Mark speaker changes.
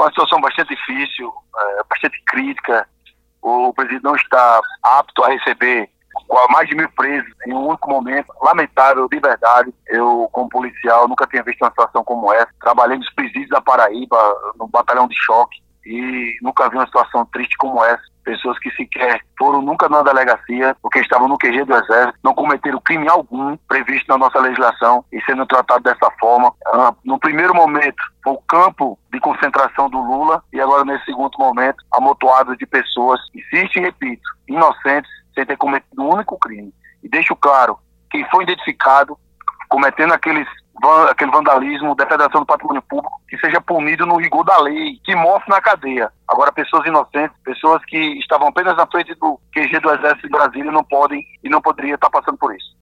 Speaker 1: Uma situação bastante difícil, bastante crítica. O presidente não está apto a receber mais de 1.000 presos em um único momento. Lamentável, de verdade. Eu, como policial, nunca tinha visto uma situação como essa. Trabalhei nos presídios da Paraíba, no batalhão de choque, e nunca vi uma situação triste como essa. Pessoas que sequer foram nunca na delegacia, porque estavam no QG do Exército, não cometeram crime algum previsto na nossa legislação e sendo tratado dessa forma. No primeiro momento, foi o campo de concentração do Lula, e agora, nesse segundo momento, amontoadas de pessoas, insisto e repito, inocentes, sem ter cometido um único crime. E deixo claro, quem foi identificado cometendo aquele vandalismo, depredação do patrimônio público, que seja punido no rigor da lei, que mostre na cadeia. Agora, pessoas inocentes, pessoas que estavam apenas na frente do QG do Exército de Brasília, não podem e não poderiam estar passando por isso.